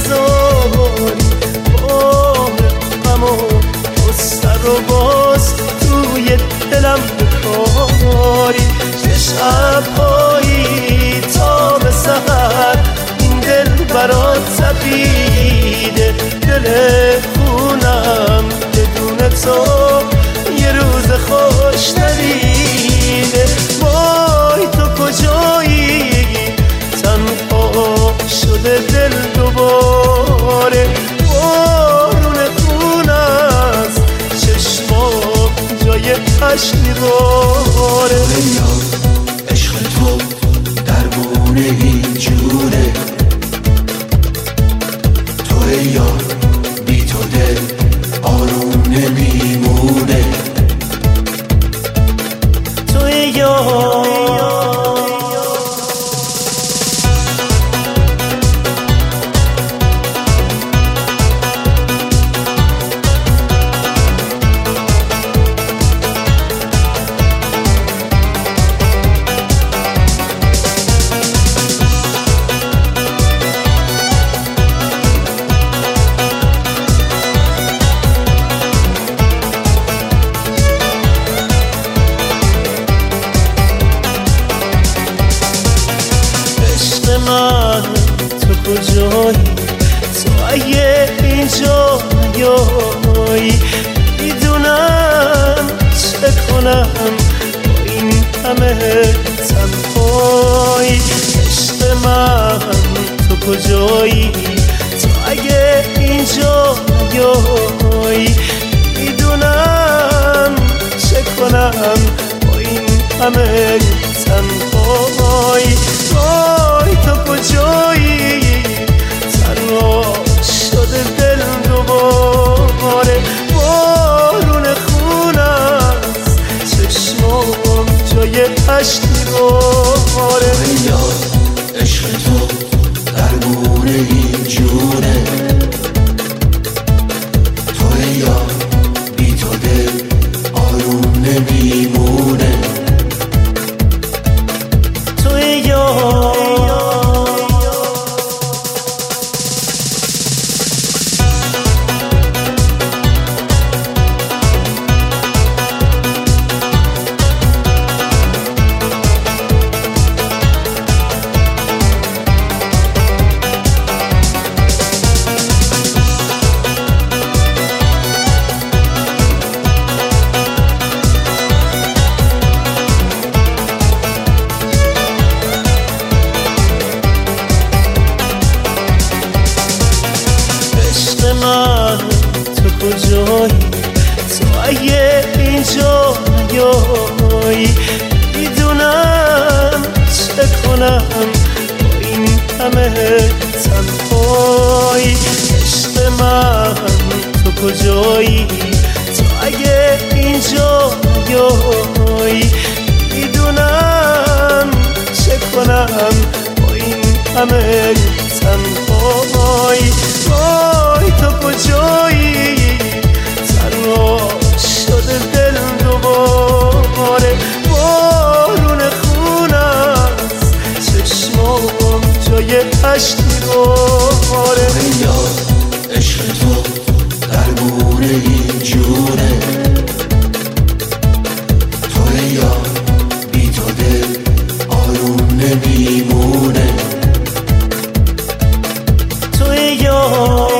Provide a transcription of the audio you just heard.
نذاری بار غم و سر و باز توی دلم بکاری. چه شب‌هایی تا به سحر این دل برات تپیده، دل خونم بدون تو یه روز خوش ندیده. وای تو کجایی تنها شده دل دوباره، بارون خون از چشمام جای عشق میباره. عشق تو درمونه این جونه، تو یار بی تو دل آروم نمیمونه. تو یار من، تو کجایی؟ تو اگه اینجا نیایی میدونم چه کنم با این همه تنهایی. عشق من تو کجایی؟ تو اگه اینجا نیایی میدونم چه کنم با این همه تنهایی. وای تو کجایی تنها شده دل دوباره، بارون خون از چشمام جای عشق میباره. یار عشق تو درمونه این جونه، تو یار بی تو دل آروم نمیمونه. تو یار من، تو کجایی؟ تو اگه اینجا نیایی میدونم چه کنم با این همه تنهایی. عشق من تو کجایی؟ تو اگه اینجا نیایی میدونم چه کنم با این همه تنهایی. وای تو کجایی تنها شده دل دوباره، بارون خون از چشمام جای عشق میباره. یار عشق تو درمونه این جونه، تو یار بی تو دل آروم نمیمونه. تو یار